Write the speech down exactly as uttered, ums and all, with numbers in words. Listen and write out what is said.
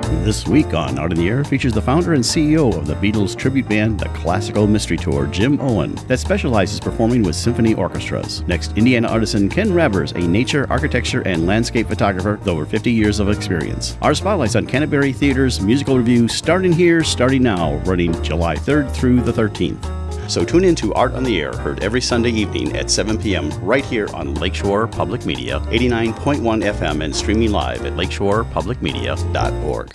This week on Out in the Air features the founder and C E O of the Beatles tribute band, the Classical Mystery Tour, Jim Owen, that specializes performing with symphony orchestras. Next, Indiana artisan Ken Rabbers, a nature, architecture, and landscape photographer with over fifty years of experience. Our spotlights on Canterbury Theater's musical review, Starting Here, Starting Now, running July third through the thirteenth. So tune in to Art on the Air, heard every Sunday evening at seven p.m. right here on Lakeshore Public Media, eighty-nine point one F M, and streaming live at lakeshore public media dot org.